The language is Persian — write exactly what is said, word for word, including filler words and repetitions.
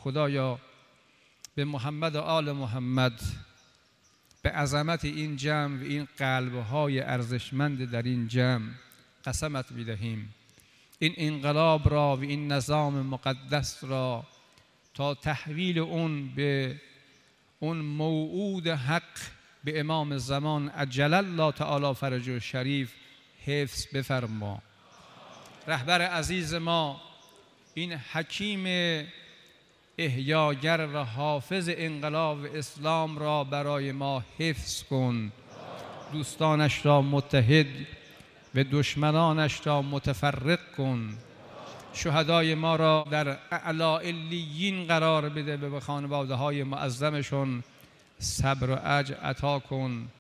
خدایا به محمد و آل محمد، به عظمت این جمع و این قلب‌های ارزشمند در این جمع قسمت می‌دهیم این انقلاب را و این نظام مقدس را تا تحویل اون به اون موعود حق به امام زمان عجل الله تعالی فرجه شریف حفظ بفرما. رهبر عزیز ما این حکیم احیاگر و حافظ انقلاب اسلام را برای ما حفظ کن، دوستانش را متحد و دشمنانش را متفرق کن، شهدای ما را در اعلی علیین قرار بده و به خانواده های معظمشون صبر و اجر عطا کن.